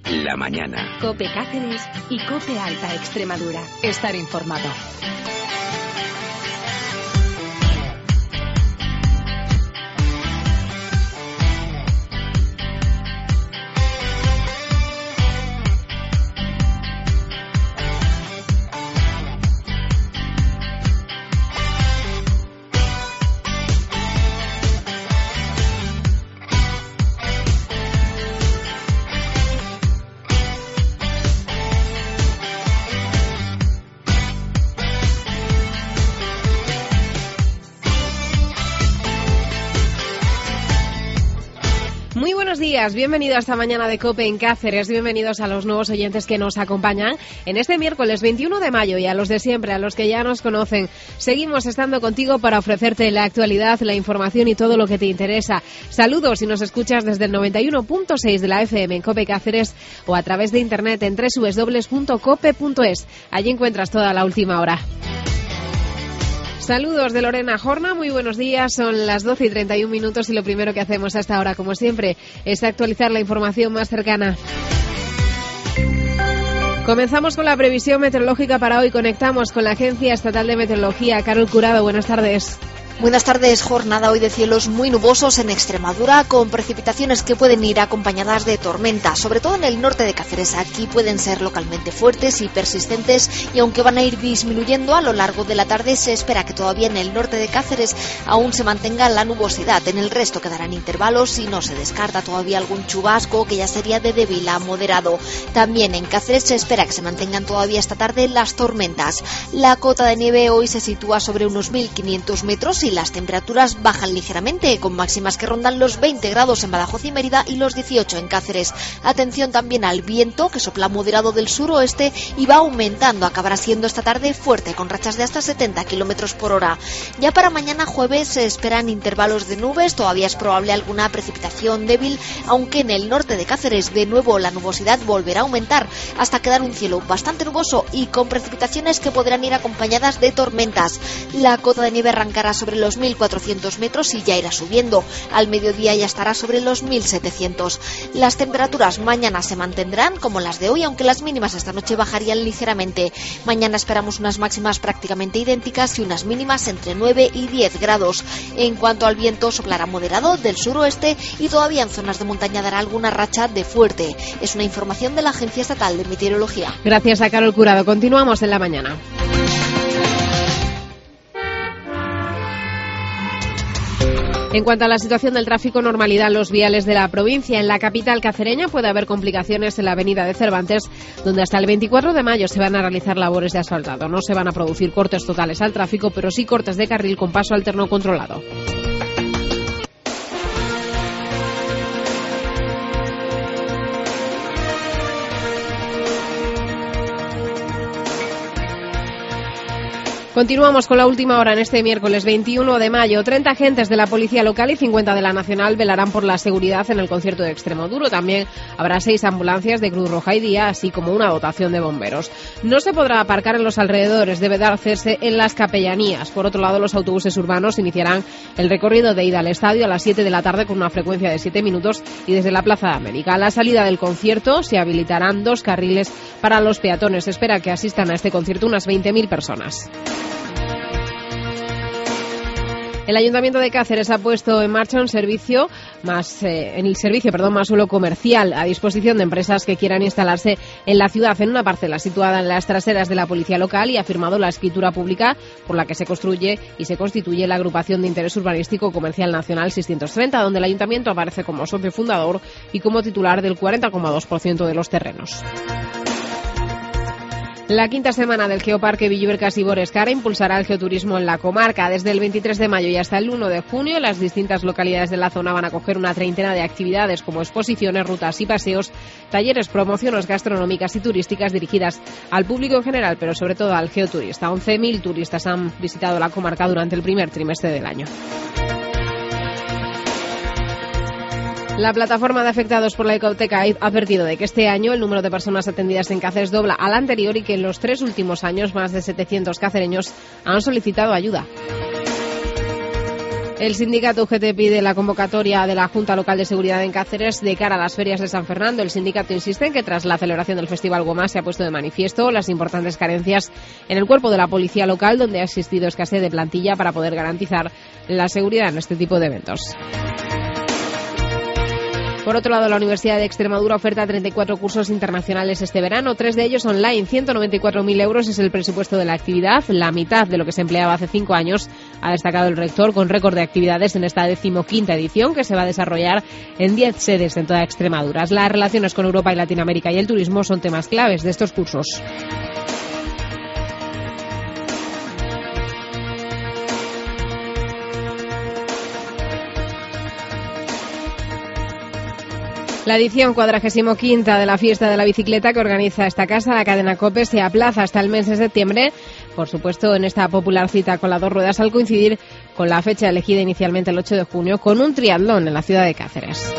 la mañana. COPE Cáceres y COPE Alta Extremadura. Estar informado. Bienvenidos a esta mañana de COPE en Cáceres, bienvenidos a los nuevos oyentes que nos acompañan en este miércoles 21 de mayo y a los de siempre, a los que ya nos conocen. Seguimos estando contigo para ofrecerte la actualidad, la información y todo lo que te interesa. Saludos si nos escuchas desde el 91.6 de la FM en COPE Cáceres o a través de internet en www.cope.es. Allí encuentras toda la última hora. Saludos de Lorena Jorna, muy buenos días, son las 12:31 y lo primero que hacemos hasta ahora, como siempre, es actualizar la información más cercana. Comenzamos con la previsión meteorológica para hoy, conectamos con la Agencia Estatal de Meteorología. Carol Curado, buenas tardes. Buenas tardes, jornada hoy de cielos muy nubosos en Extremadura, con precipitaciones que pueden ir acompañadas de tormentas, sobre todo en el norte de Cáceres. Aquí pueden ser localmente fuertes y persistentes, y aunque van a ir disminuyendo a lo largo de la tarde, se espera que todavía en el norte de Cáceres aún se mantenga la nubosidad. En el resto quedarán intervalos y no se descarta todavía algún chubasco, que ya sería de débil a moderado. También en Cáceres se espera que se mantengan todavía esta tarde las tormentas. La cota de nieve hoy se sitúa sobre unos 1.500 metros y las temperaturas bajan ligeramente, con máximas que rondan los 20 grados en Badajoz y Mérida y los 18 en Cáceres. Atención también al viento, que sopla moderado del suroeste y va aumentando. Acabará siendo esta tarde fuerte, con rachas de hasta 70 km por hora. Ya para mañana jueves se esperan intervalos de nubes, todavía es probable alguna precipitación débil, aunque en el norte de Cáceres de nuevo la nubosidad volverá a aumentar hasta quedar un cielo bastante nuboso y con precipitaciones que podrán ir acompañadas de tormentas. La cota de nieve arrancará sobre los 1.400 metros y ya irá subiendo. Al mediodía ya estará sobre los 1.700. Las temperaturas mañana se mantendrán como las de hoy, aunque las mínimas esta noche bajarían ligeramente. Mañana esperamos unas máximas prácticamente idénticas y unas mínimas entre 9 y 10 grados. En cuanto al viento, soplará moderado del suroeste y todavía en zonas de montaña dará alguna racha de fuerte. Es una información de la Agencia Estatal de Meteorología. Gracias a Carol Curado. Continuamos en la mañana. En cuanto a la situación del tráfico, normalidad en los viales de la provincia. En la capital cacereña puede haber complicaciones en la avenida de Cervantes, donde hasta el 24 de mayo se van a realizar labores de asfaltado. No se van a producir cortes totales al tráfico, pero sí cortes de carril con paso alterno controlado. Continuamos con la última hora en este miércoles 21 de mayo. 30 agentes de la Policía Local y 50 de la Nacional velarán por la seguridad en el concierto de Extremoduro. También habrá 6 ambulancias de Cruz Roja y Día, así como una dotación de bomberos. No se podrá aparcar en los alrededores, debe de hacerse en las capellanías. Por otro lado, los autobuses urbanos iniciarán el recorrido de ida al estadio a las 7 de la tarde con una frecuencia de 7 minutos y desde la Plaza de América. A la salida del concierto se habilitarán 2 carriles para los peatones. Se espera que asistan a este concierto unas 20.000 personas. El Ayuntamiento de Cáceres ha puesto en marcha un servicio más suelo comercial a disposición de empresas que quieran instalarse en la ciudad, en una parcela situada en las traseras de la Policía Local, y ha firmado la escritura pública por la que se construye y se constituye la Agrupación de Interés Urbanístico Comercial Nacional 630, donde el Ayuntamiento aparece como socio fundador y como titular del 40,2% de los terrenos. La quinta semana del Geoparque Villuercas y Borescara impulsará el geoturismo en la comarca. Desde el 23 de mayo y hasta el 1 de junio, las distintas localidades de la zona van a acoger una treintena de actividades como exposiciones, rutas y paseos, talleres, promociones gastronómicas y turísticas dirigidas al público en general, pero sobre todo al geoturista. 11.000 turistas han visitado la comarca durante el primer trimestre del año. La plataforma de afectados por la hipoteca ha advertido de que este año el número de personas atendidas en Cáceres dobla al anterior y que en los 3 últimos años más de 700 cacereños han solicitado ayuda. El sindicato UGT pide la convocatoria de la Junta Local de Seguridad en Cáceres de cara a las ferias de San Fernando. El sindicato insiste en que tras la celebración del Festival Goma se ha puesto de manifiesto las importantes carencias en el cuerpo de la policía local, donde ha existido escasez de plantilla para poder garantizar la seguridad en este tipo de eventos. Por otro lado, la Universidad de Extremadura oferta 34 cursos internacionales este verano, 3 de ellos online. 194.000 euros es el presupuesto de la actividad, la mitad de lo que se empleaba hace 5 años, ha destacado el rector, con récord de actividades en esta 15ª edición, que se va a desarrollar en 10 sedes en toda Extremadura. Las relaciones con Europa y Latinoamérica y el turismo son temas claves de estos cursos. La edición 45ª de la Fiesta de la Bicicleta que organiza esta casa, la cadena COPE, se aplaza hasta el mes de septiembre. Por supuesto, en esta popular cita con las dos ruedas, al coincidir con la fecha elegida inicialmente el 8 de junio, con un triatlón en la ciudad de Cáceres.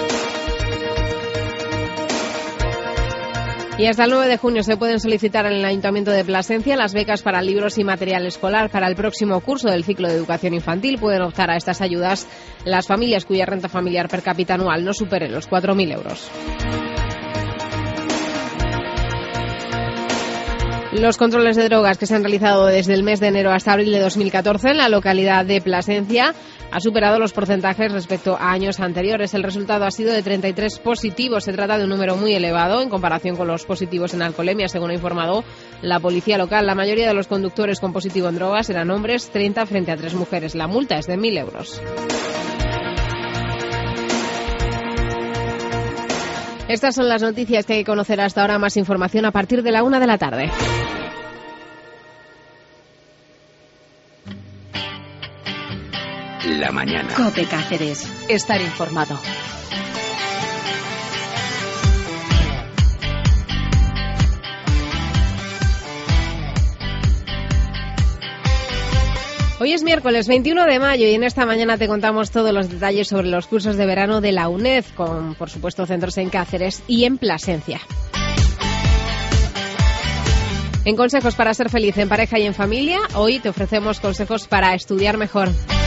Y hasta el 9 de junio se pueden solicitar en el Ayuntamiento de Plasencia las becas para libros y material escolar para el próximo curso del ciclo de educación infantil. Pueden optar a estas ayudas las familias cuya renta familiar per cápita anual no supere los 4.000 euros. Los controles de drogas que se han realizado desde el mes de enero hasta abril de 2014 en la localidad de Plasencia ha superado los porcentajes respecto a años anteriores. El resultado ha sido de 33 positivos. Se trata de un número muy elevado en comparación con los positivos en alcoholemia, según ha informado la policía local. La mayoría de los conductores con positivo en drogas eran hombres, 30 frente a 3 mujeres. La multa es de 1.000 euros. Estas son las noticias que hay que conocer hasta ahora. Más información a partir de la 1 de la tarde. La mañana. COPE Cáceres. Estar informado. Hoy es miércoles 21 de mayo y en esta mañana te contamos todos los detalles sobre los cursos de verano de la UNED, con, por supuesto, centros en Cáceres y en Plasencia. En Consejos para ser feliz en pareja y en familia, hoy te ofrecemos consejos para estudiar mejor.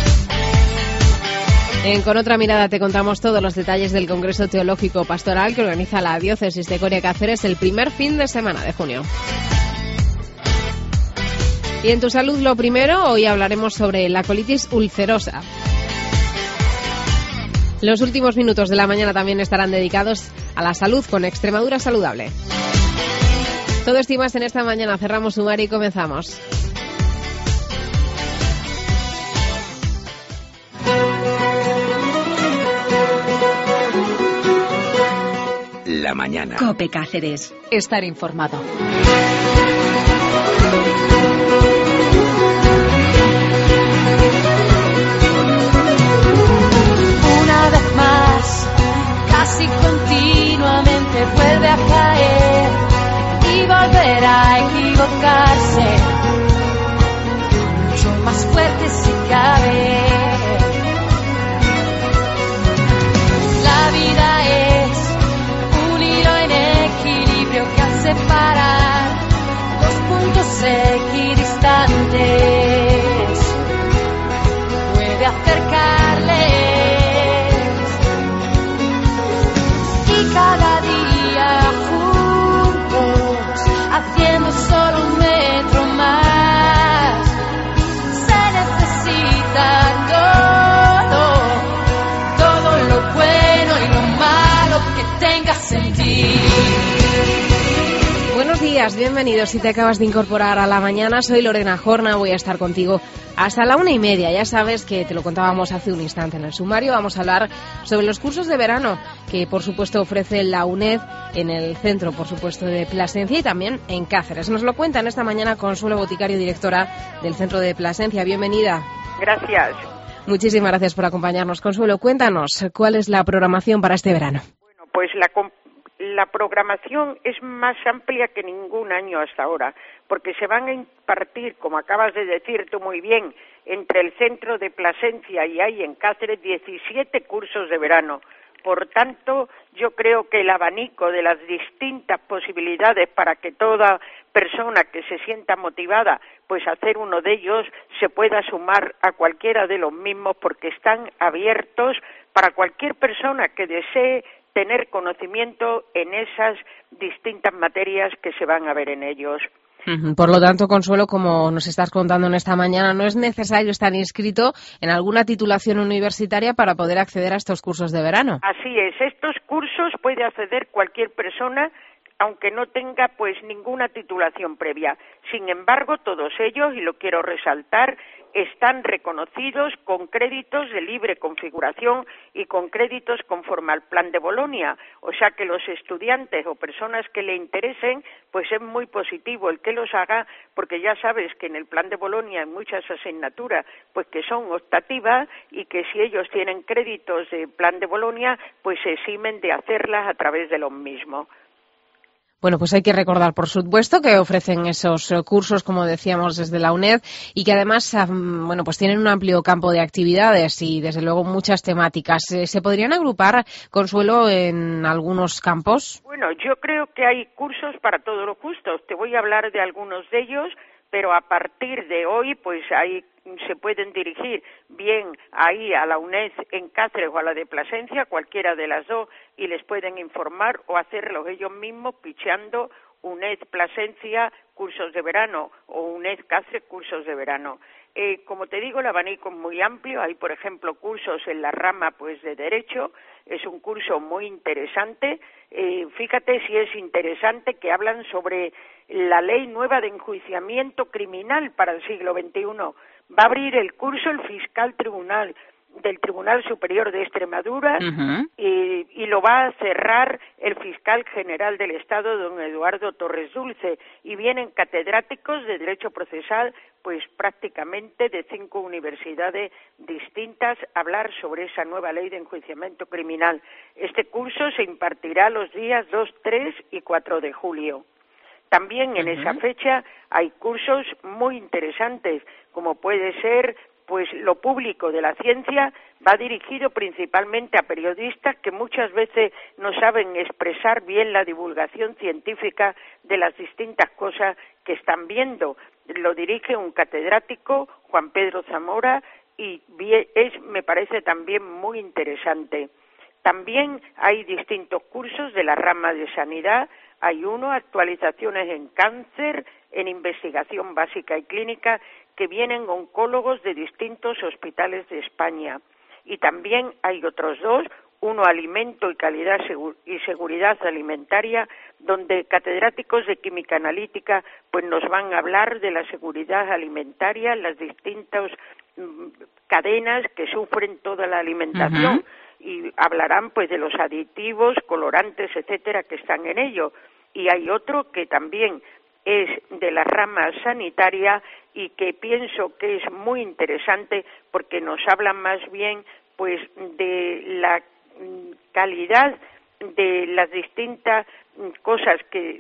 Con otra mirada te contamos todos los detalles del Congreso Teológico Pastoral que organiza la Diócesis de Coria Cáceres el primer fin de semana de junio. Y en Tu Salud lo primero, hoy hablaremos sobre la colitis ulcerosa. Los últimos minutos de la mañana también estarán dedicados a la salud con Extremadura Saludable. Todo esto y más en esta mañana. Cerramos sumario y comenzamos. La mañana. COPE Cáceres. Estar informado. Una vez más, casi continuamente vuelve a caer y volverá a equivocarse, mucho más fuerte si cabe. La vida es un hilo en equilibrio que hace parar dos puntos equidistantes, puede acercarles y cada día juntos haciendo solo un metro más se necesita todo lo bueno y lo malo que tenga sentido. Buenos días, bienvenidos. Si te acabas de incorporar a la mañana, soy Lorena Jorna, voy a estar contigo hasta la 1:30. Ya sabes que te lo contábamos hace un instante en el sumario. Vamos a hablar sobre los cursos de verano que, por supuesto, ofrece la UNED en el centro, por supuesto, de Plasencia y también en Cáceres. Nos lo cuentan esta mañana Consuelo Boticario, directora del centro de Plasencia. Bienvenida. Gracias. Muchísimas gracias por acompañarnos. Consuelo, cuéntanos, ¿cuál es la programación para este verano? Bueno, pues la programación es más amplia que ningún año hasta ahora, porque se van a impartir, como acabas de decir tú muy bien, entre el centro de Plasencia y ahí en Cáceres 17 cursos de verano. Por tanto, yo creo que el abanico de las distintas posibilidades para que toda persona que se sienta motivada, pues a hacer uno de ellos, se pueda sumar a cualquiera de los mismos, porque están abiertos para cualquier persona que desee tener conocimiento en esas distintas materias que se van a ver en ellos. Por lo tanto, Consuelo, como nos estás contando en esta mañana, no es necesario estar inscrito en alguna titulación universitaria para poder acceder a estos cursos de verano. Así es, estos cursos puede acceder cualquier persona, aunque no tenga pues ninguna titulación previa. Sin embargo, todos ellos, y lo quiero resaltar, están reconocidos con créditos de libre configuración y con créditos conforme al Plan de Bolonia. O sea que los estudiantes o personas que le interesen, pues es muy positivo el que los haga, porque ya sabes que en el Plan de Bolonia hay muchas asignaturas pues que son optativas y que si ellos tienen créditos de Plan de Bolonia, pues se eximen de hacerlas a través de los mismos. Bueno, pues hay que recordar, por supuesto, que ofrecen esos cursos, como decíamos, desde la UNED y que además, bueno, pues tienen un amplio campo de actividades y, desde luego, muchas temáticas. ¿Se podrían agrupar, Consuelo, en algunos campos? Bueno, yo creo que hay cursos para todos los gustos. Te voy a hablar de algunos de ellos, pero a partir de hoy, pues ahí se pueden dirigir bien ahí a la UNED en Cáceres o a la de Plasencia, cualquiera de las dos, y les pueden informar o hacerlo ellos mismos picheando UNED Plasencia cursos de verano o UNED Cáceres cursos de verano. Como te digo, el abanico es muy amplio. Hay, por ejemplo, cursos en la rama pues de Derecho. Es un curso muy interesante. Fíjate si es interesante que hablan sobre la ley nueva de enjuiciamiento criminal para el siglo XXI. Va a abrir el curso el fiscal tribunal del Tribunal Superior de Extremadura y lo va a cerrar el fiscal general del Estado, don Eduardo Torres Dulce, y vienen catedráticos de Derecho Procesal, pues prácticamente de 5 universidades distintas, a hablar sobre esa nueva ley de enjuiciamiento criminal. Este curso se impartirá los días 2, 3 y 4 de julio. También en esa fecha hay cursos muy interesantes, como puede ser pues lo público de la ciencia. Va dirigido principalmente a periodistas que muchas veces no saben expresar bien la divulgación científica de las distintas cosas que están viendo. Lo dirige un catedrático, Juan Pedro Zamora, y me parece también muy interesante. También hay distintos cursos de la rama de sanidad. Hay uno, actualizaciones en cáncer, en investigación básica y clínica, que vienen oncólogos de distintos hospitales de España. Y también hay otros dos, uno, alimento y calidad y seguridad alimentaria, donde catedráticos de química analítica pues nos van a hablar de la seguridad alimentaria, las distintas cadenas que sufren toda la alimentación, y hablarán pues de los aditivos, colorantes, etcétera, que están en ello. Y hay otro que también es de la rama sanitaria y que pienso que es muy interesante porque nos habla más bien pues de la calidad de las distintas cosas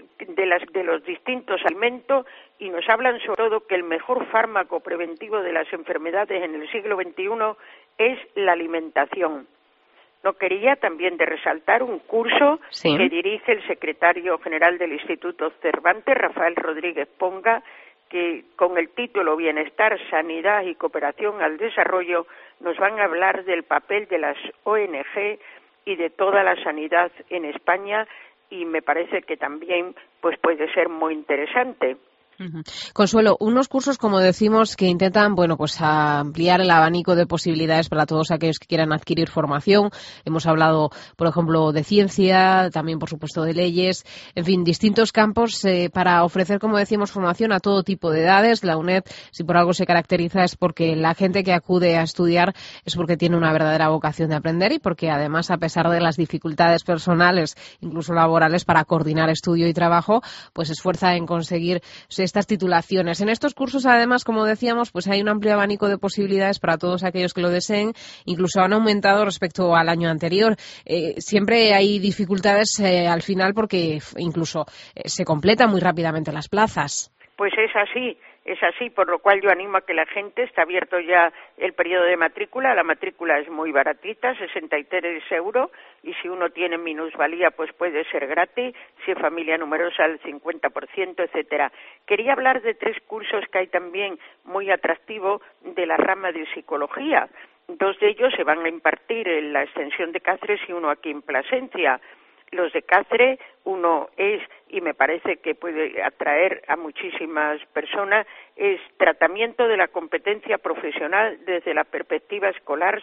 de los distintos alimentos, y nos hablan sobre todo que el mejor fármaco preventivo de las enfermedades en el siglo XXI es la alimentación. No quería también de resaltar un curso que dirige el secretario general del Instituto Cervantes, Rafael Rodríguez Ponga, que con el título Bienestar, Sanidad y Cooperación al Desarrollo nos van a hablar del papel de las ONG y de toda la sanidad en España, y me parece que también pues puede ser muy interesante. Consuelo, unos cursos, como decimos, que intentan, bueno, pues ampliar el abanico de posibilidades para todos aquellos que quieran adquirir formación. Hemos hablado, por ejemplo, de ciencia, también, por supuesto, de leyes, en fin, distintos campos para ofrecer, como decimos, formación a todo tipo de edades. La UNED, si por algo se caracteriza, es porque la gente que acude a estudiar es porque tiene una verdadera vocación de aprender y porque, además, a pesar de las dificultades personales, incluso laborales, para coordinar estudio y trabajo, pues se esfuerza en conseguir estas titulaciones. En estos cursos, además, como decíamos, pues hay un amplio abanico de posibilidades para todos aquellos que lo deseen. Incluso han aumentado respecto al año anterior. Siempre hay dificultades al final porque incluso se completan muy rápidamente las plazas. Pues es así. es así, por lo cual yo animo a que la gente, está abierto ya el periodo de matrícula, la matrícula es muy baratita, 63 euros, y si uno tiene minusvalía pues puede ser gratis, si es familia numerosa el 50%, etcétera. Quería hablar de 3 cursos que hay también muy atractivos de la rama de psicología. 2 de ellos se van a impartir en la extensión de Cáceres y uno aquí en Plasencia. Los de Cáceres, uno es, y me parece que puede atraer a muchísimas personas, es tratamiento de la competencia profesional desde la perspectiva escolar,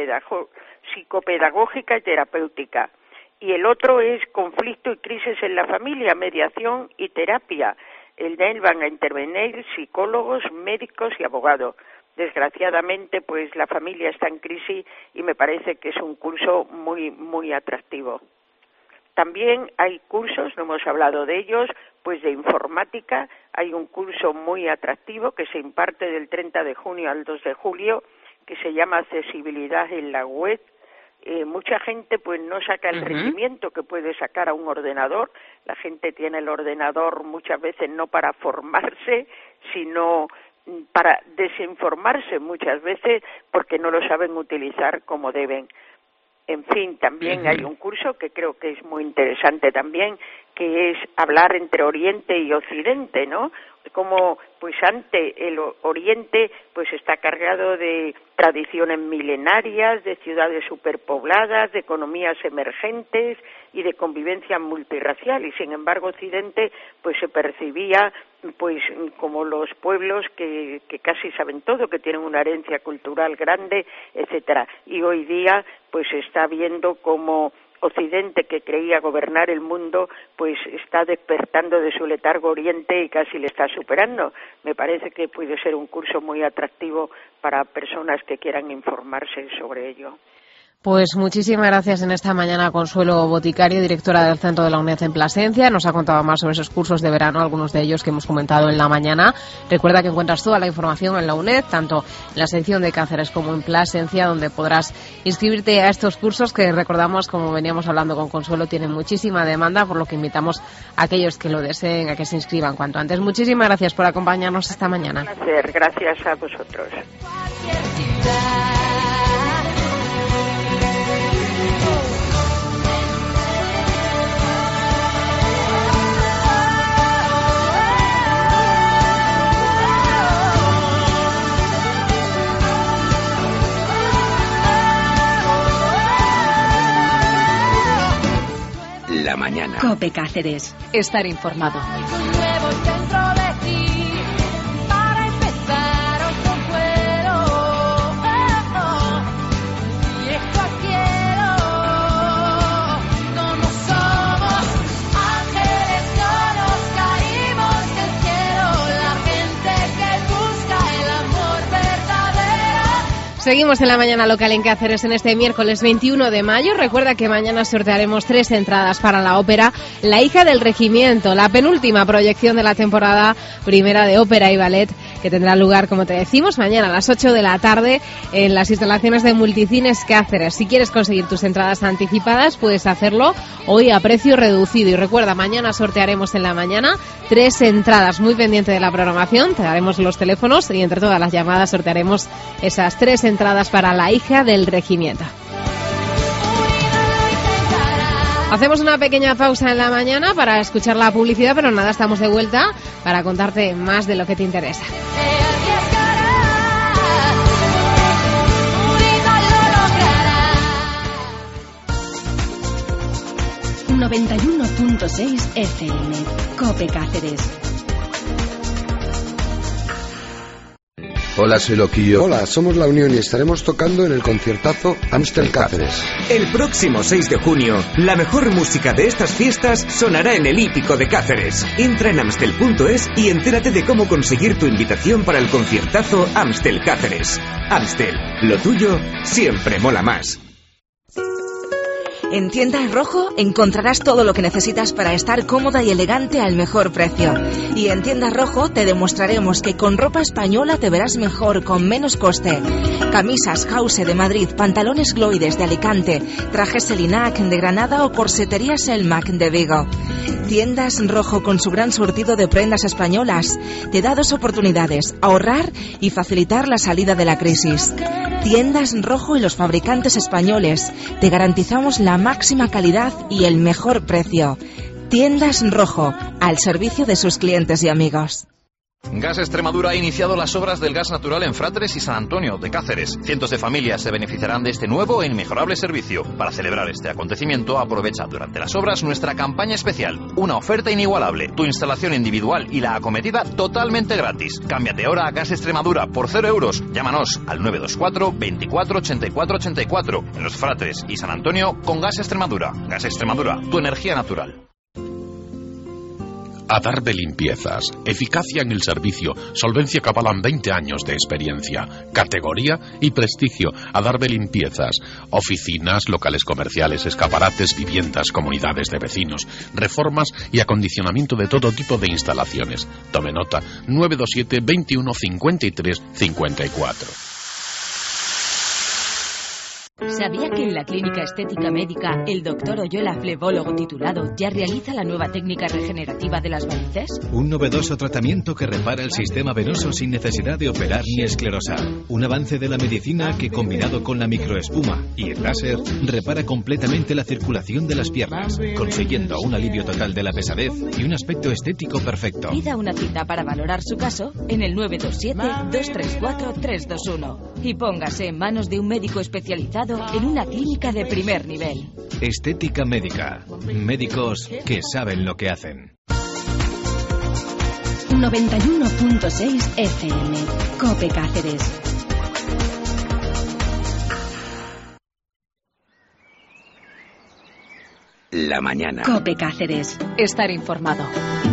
psicopedagógica y terapéutica. Y el otro es conflicto y crisis en la familia, mediación y terapia. En él van a intervenir psicólogos, médicos y abogados. Desgraciadamente, pues la familia está en crisis y me parece que es un curso muy, muy atractivo. También hay cursos, no hemos hablado de ellos, pues de informática. Hay un curso muy atractivo que se imparte del 30 de junio al 2 de julio, que se llama Accesibilidad en la Web. Mucha gente pues no saca el rendimiento que puede sacar a un ordenador. La gente tiene el ordenador muchas veces no para formarse, sino para desinformarse muchas veces porque no lo saben utilizar como deben. En fin, también hay un curso que creo que es muy interesante también, que es hablar entre Oriente y Occidente, ¿no? Como pues ante el Oriente pues está cargado de tradiciones milenarias, de ciudades superpobladas, de economías emergentes y de convivencia multirracial, y sin embargo Occidente pues se percibía pues como los pueblos que casi saben todo, que tienen una herencia cultural grande, etcétera. Y hoy día pues se está viendo como Occidente, que creía gobernar el mundo, pues está despertando de su letargo Oriente y casi le está superando. Me parece que puede ser un curso muy atractivo para personas que quieran informarse sobre ello. Pues muchísimas gracias en esta mañana, Consuelo Boticario, directora del Centro de la UNED en Plasencia. Nos ha contado más sobre esos cursos de verano, algunos de ellos que hemos comentado en la mañana. Recuerda que encuentras toda la información en la UNED, tanto en la sección de Cáceres como en Plasencia, donde podrás inscribirte a estos cursos que, recordamos, como veníamos hablando con Consuelo, tienen muchísima demanda, por lo que invitamos a aquellos que lo deseen a que se inscriban cuanto antes. Muchísimas gracias por acompañarnos esta mañana. Un placer, gracias a vosotros. La mañana. COPE Cáceres. Estar informado. Seguimos en la mañana local en Cáceres en este miércoles 21 de mayo. Recuerda que mañana sortearemos 3 entradas para la ópera La hija del regimiento, la penúltima proyección de la temporada primera de ópera y ballet, que tendrá lugar, como te decimos, mañana a las 8 de la tarde en las instalaciones de Multicines Cáceres. Si quieres conseguir tus entradas anticipadas, puedes hacerlo hoy a precio reducido. Y recuerda, mañana sortearemos en la mañana 3 entradas. Muy pendiente de la programación, te daremos los teléfonos y entre todas las llamadas sortearemos esas 3 entradas para La hija del regimiento. Hacemos una pequeña pausa en la mañana para escuchar la publicidad, pero nada, estamos de vuelta para contarte más de lo que te interesa. 91.6 FM. COPE Cáceres. Hola, soy Loquillo. Hola, somos La Unión y estaremos tocando en el conciertazo Amstel Cáceres. El próximo 6 de junio, la mejor música de estas fiestas sonará en el Hípico de Cáceres. Entra en amstel.es y entérate de cómo conseguir tu invitación para el conciertazo Amstel Cáceres. Amstel, lo tuyo siempre mola más. En Tiendas Rojo encontrarás todo lo que necesitas para estar cómoda y elegante al mejor precio. Y en Tiendas Rojo te demostraremos que con ropa española te verás mejor, con menos coste. Camisas House de Madrid, pantalones Gloides de Alicante, trajes Selinac de Granada o corsetería Selmac de Vigo. Tiendas Rojo, con su gran surtido de prendas españolas, te da dos oportunidades: ahorrar y facilitar la salida de la crisis. Tiendas Rojo y los fabricantes españoles. Te garantizamos la máxima calidad y el mejor precio. Tiendas Rojo, al servicio de sus clientes y amigos. Gas Extremadura ha iniciado las obras del gas natural en Fratres y San Antonio de Cáceres. Cientos de familias se beneficiarán de este nuevo e inmejorable servicio. Para celebrar este acontecimiento, aprovecha durante las obras nuestra campaña especial. Una oferta inigualable, tu instalación individual y la acometida totalmente gratis. Cámbiate ahora a Gas Extremadura por 0 euros. Llámanos al 924 24 84 84 en los Fratres y San Antonio con Gas Extremadura. Gas Extremadura, tu energía natural. Adarve Limpiezas. Eficacia en el servicio, solvencia que avalan 20 años de experiencia, categoría y prestigio. Adarve Limpiezas. Oficinas, locales comerciales, escaparates, viviendas, comunidades de vecinos, reformas y acondicionamiento de todo tipo de instalaciones. Tome nota: 927 21 53 54. ¿Sabía que en la Clínica Estética Médica el doctor Oyola, flebólogo titulado, ya realiza la nueva técnica regenerativa de las varices? Un novedoso tratamiento que repara el sistema venoso sin necesidad de operar ni esclerosar. Un avance de la medicina que, combinado con la microespuma y el láser, repara completamente la circulación de las piernas, consiguiendo un alivio total de la pesadez y un aspecto estético perfecto. Pida una cita para valorar su caso en el 927-234-321 y póngase en manos de un médico especializado en una clínica de primer nivel. Estética Médica. Médicos que saben lo que hacen. 91.6 FM. COPE Cáceres. La mañana. COPE Cáceres. Estar informado.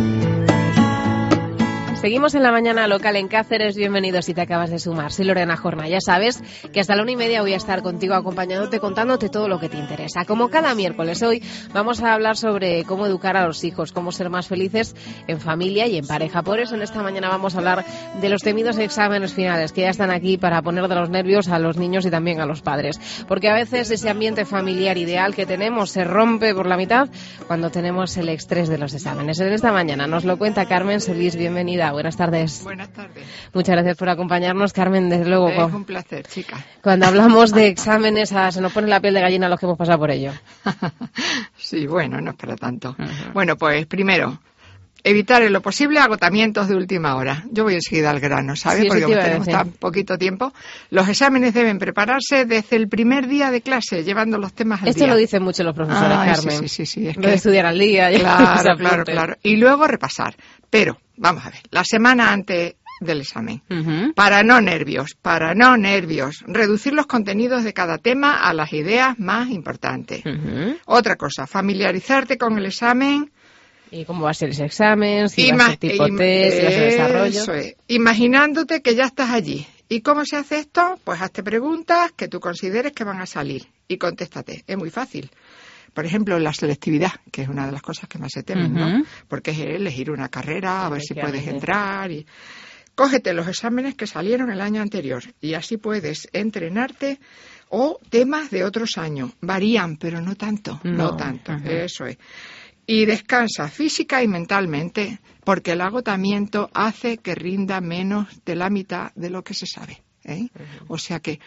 Seguimos en la mañana local en Cáceres. Bienvenidos si te acabas de sumar. Soy Lorena Jorna. Ya sabes que hasta la 1:30 voy a estar contigo acompañándote, contándote todo lo que te interesa. Como cada miércoles, hoy vamos a hablar sobre cómo educar a los hijos, cómo ser más felices en familia y en pareja. Por eso en esta mañana vamos a hablar de los temidos exámenes finales, que ya están aquí para poner de los nervios a los niños y también a los padres. Porque a veces ese ambiente familiar ideal que tenemos se rompe por la mitad cuando tenemos el estrés de los exámenes. En esta mañana nos lo cuenta Carmen Solís. Bienvenida. Buenas tardes. Buenas tardes. Muchas gracias por acompañarnos, Carmen. Desde luego. Es un placer, chica. Cuando hablamos de exámenes, se nos pone la piel de gallina a los que hemos pasado por ello. Sí, bueno, no es para tanto. Bueno, pues primero, evitar en lo posible agotamientos de última hora. Yo voy enseguida al grano, ¿sabes? Sí, porque como tenemos tan poquito tiempo. Los exámenes deben prepararse desde el primer día de clase, llevando los temas al día. Esto lo dicen mucho los profesores, Carmen. Sí. Es lo de estudiar al día. Claro. Y luego repasar. Pero, vamos a ver, la semana antes del examen. Para no nervios. Reducir los contenidos de cada tema a las ideas más importantes. Otra cosa, familiarizarte con el examen. ¿Y cómo va a ser ese examen? Si va a ser tipo test, si va a ser desarrollo. Eso es. Imaginándote que ya estás allí. ¿Y cómo se hace esto? Pues hazte preguntas que tú consideres que van a salir y contéstate. Es muy fácil. Por ejemplo, la selectividad, que es una de las cosas que más se temen, ¿no? Porque es elegir una carrera, a ver si puedes entrar. Y cógete los exámenes que salieron el año anterior y así puedes entrenarte, o temas de otros años. Varían, pero no tanto. No tanto. Eso es. Y descansa física y mentalmente, porque el agotamiento hace que rinda menos de la mitad de lo que se sabe. O sea que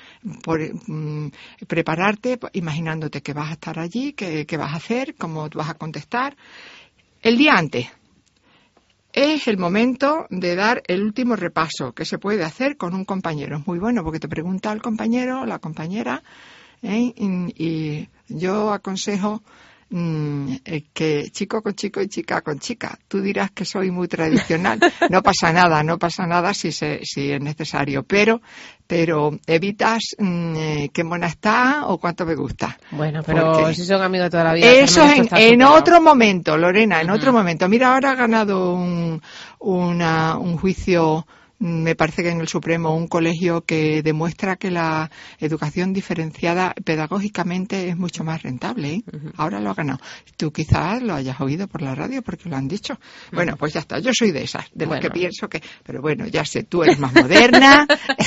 prepararte, imaginándote que vas a estar allí, qué vas a hacer, cómo vas a contestar. El día antes es el momento de dar el último repaso que se puede hacer con un compañero. Es muy bueno porque te pregunta el compañero o la compañera, y yo aconsejo que chico con chico y chica con chica. Tú dirás que soy muy tradicional. No pasa nada si es necesario, pero evitas qué mona está o cuánto me gusta. Bueno, pero porque si son amigos de toda la vida. Eso en otro momento, Lorena, en otro momento. Mira, ahora ha ganado un juicio me parece que en el Supremo un colegio que demuestra que la educación diferenciada pedagógicamente es mucho más rentable, ¿eh? Ahora lo ha ganado. Tú quizás lo hayas oído por la radio porque lo han dicho. Bueno, pues ya está. Yo soy de esas, de las que pienso que... Pero bueno, ya sé, tú eres más moderna.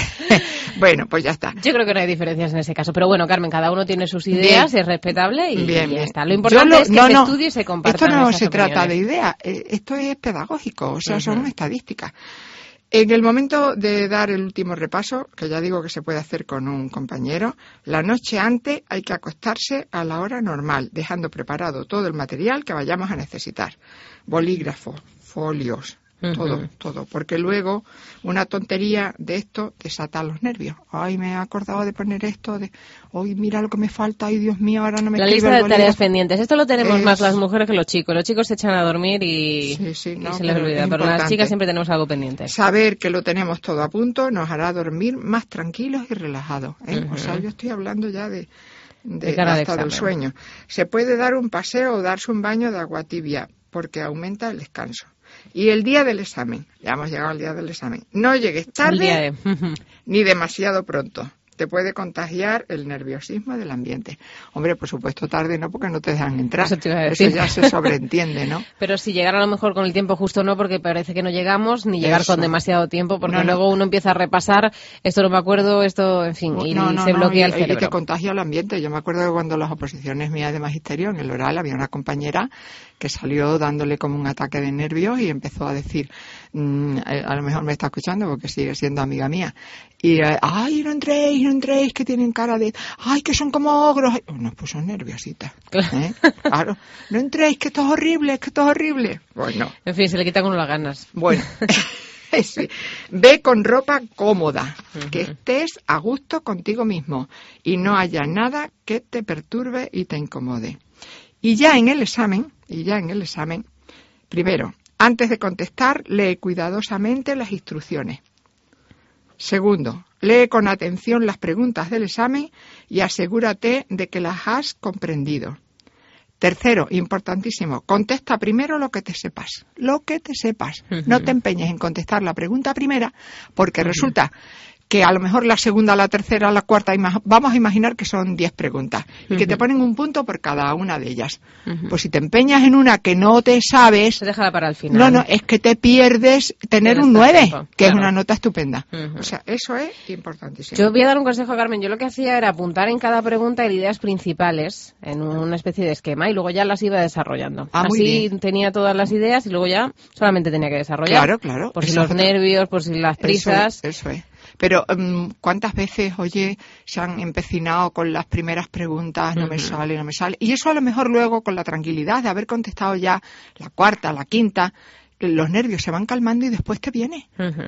Bueno, pues ya está. Yo creo que no hay diferencias en ese caso. Pero bueno, Carmen, cada uno tiene sus ideas, es respetable y ya está. Lo importante es que se estudie y se compartan. Esto no esas se trata opiniones. de ideas, esto es pedagógico, o sea, son estadísticas. En el momento de dar el último repaso, que ya digo que se puede hacer con un compañero, la noche antes hay que acostarse a la hora normal, dejando preparado todo el material que vayamos a necesitar. Bolígrafos, folios, todo, porque luego una tontería de esto desata los nervios. Ay, me he acordado de poner esto, hoy mira lo que me falta, ay Dios mío, ahora no me la escribe lista el de tareas bolígrafo. pendientes. Esto lo tenemos más las mujeres que los chicos. Los chicos se echan a dormir y se les olvida, pero las chicas siempre tenemos algo pendiente. Saber que lo tenemos todo a punto nos hará dormir más tranquilos y relajados, ¿eh? O sea, yo estoy hablando ya de hasta del sueño. Se puede dar un paseo o darse un baño de agua tibia porque aumenta el descanso. Y el día del examen, ya hemos llegado al día del examen, no llegues tarde ni demasiado pronto. Te puede contagiar el nerviosismo del ambiente. Hombre, por supuesto tarde no, porque no te dejan entrar. Eso ya se sobreentiende, ¿no? Pero si llegar a lo mejor con el tiempo justo no, porque parece que no llegamos, ni llegar con demasiado tiempo, porque luego uno empieza a repasar, esto no me acuerdo, esto, en fin, y se bloquea el cerebro. Y que contagia el ambiente. Yo me acuerdo que cuando las oposiciones mías de magisterio, en el oral, había una compañera que salió dándole como un ataque de nervios y empezó a decir, a lo mejor me está escuchando porque sigue siendo amiga mía, y ay, no entréis, que tienen cara de, ay, que son como ogros. Nos puso nerviosita. Claro, no entréis, que esto es horrible. Bueno. En fin, se le quita con las ganas. Bueno. Sí. Ve con ropa cómoda, que estés a gusto contigo mismo y no haya nada que te perturbe y te incomode. Y ya en el examen, primero, antes de contestar, lee cuidadosamente las instrucciones. Segundo, lee con atención las preguntas del examen y asegúrate de que las has comprendido. Tercero, importantísimo, contesta primero lo que te sepas. No te empeñes en contestar la pregunta primera, porque resulta que a lo mejor la segunda, la tercera, la cuarta, vamos a imaginar que son 10 preguntas y que te ponen un punto por cada una de ellas. Pues si te empeñas en una que no te sabes, déjala para el final. No, es que te pierdes tener un 9, que es una nota estupenda. O sea, eso es importantísimo. Yo voy a dar un consejo, Carmen. Yo lo que hacía era apuntar en cada pregunta ideas principales en una especie de esquema y luego ya las iba desarrollando. Así tenía todas las ideas y luego ya solamente tenía que desarrollar. Claro. Por si los nervios, por si las prisas. Eso es. Pero ¿cuántas veces, se han empecinado con las primeras preguntas? No me sale. Y eso a lo mejor luego, con la tranquilidad de haber contestado ya la cuarta, la quinta, los nervios se van calmando y después te viene.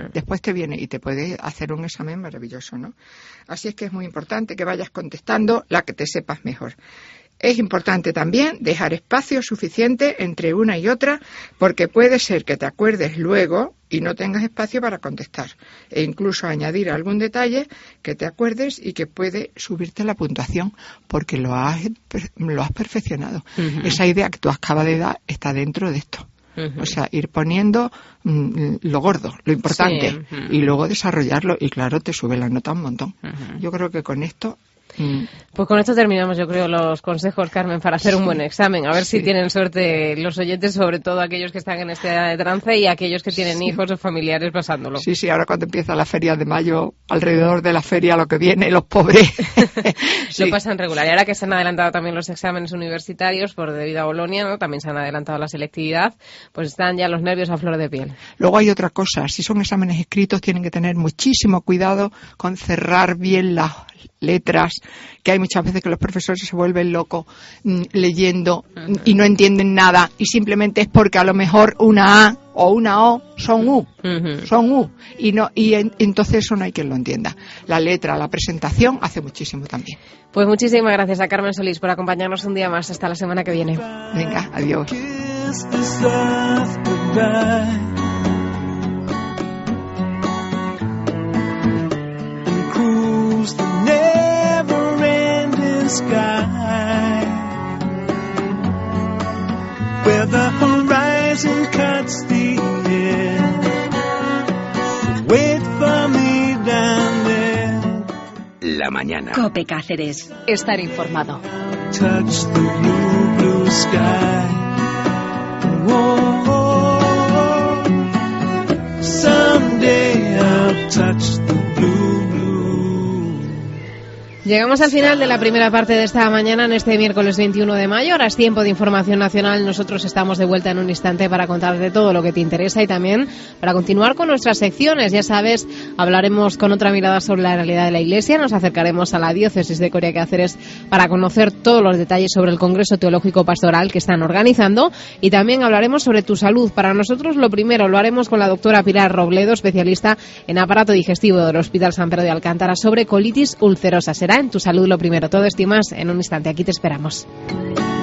Y te puede hacer un examen maravilloso, ¿no? Así es que es muy importante que vayas contestando la que te sepas mejor. Es importante también dejar espacio suficiente entre una y otra, porque puede ser que te acuerdes luego y no tengas espacio para contestar, e incluso añadir algún detalle que te acuerdes y que puede subirte la puntuación porque lo has perfeccionado. Esa idea que tú acabas de dar está dentro de esto. O sea, ir poniendo lo gordo, lo importante, y luego desarrollarlo, y claro, te sube la nota un montón. Yo creo que con esto... Pues con esto terminamos, yo creo, los consejos, Carmen, para hacer un buen examen. A ver si tienen suerte los oyentes, sobre todo aquellos que están en este trance y aquellos que tienen hijos o familiares pasándolo. Sí, ahora cuando empieza la feria de mayo, alrededor de la feria lo que viene, los pobres lo pasan regular. Y ahora que se han adelantado también los exámenes universitarios debido a Bolonia, ¿no? También se han adelantado la selectividad, pues están ya los nervios a flor de piel. Luego hay otra cosa, si son exámenes escritos tienen que tener muchísimo cuidado con cerrar bien las letras, que hay muchas veces que los profesores se vuelven locos leyendo y no entienden nada, y simplemente es porque a lo mejor una A o una O son U, entonces eso no hay quien lo entienda. La letra, la presentación hace muchísimo también. Pues muchísimas gracias a Carmen Solís por acompañarnos un día más. Hasta la semana que viene. Venga, adiós. Sky, where the horizon cuts the air, wait La mañana. COPE Cáceres. Estar informado. Touch the blue, blue sky. Whoa, someday I'll touch the blue, blue. Llegamos al final de la primera parte de esta mañana en este miércoles 21 de mayo. Ahora es tiempo de información nacional. Nosotros estamos de vuelta en un instante para contarte todo lo que te interesa y también para continuar con nuestras secciones. Ya sabes, hablaremos con otra mirada sobre la realidad de la Iglesia. Nos acercaremos a la diócesis de Coria Cáceres para conocer todos los detalles sobre el Congreso Teológico Pastoral que están organizando y también hablaremos sobre tu salud. Para nosotros lo primero lo haremos con la doctora Pilar Robledo, especialista en aparato digestivo del Hospital San Pedro de Alcántara, sobre colitis ulcerosa. Será en Tu Salud lo primero. Todo esto y más en un instante. Aquí te esperamos.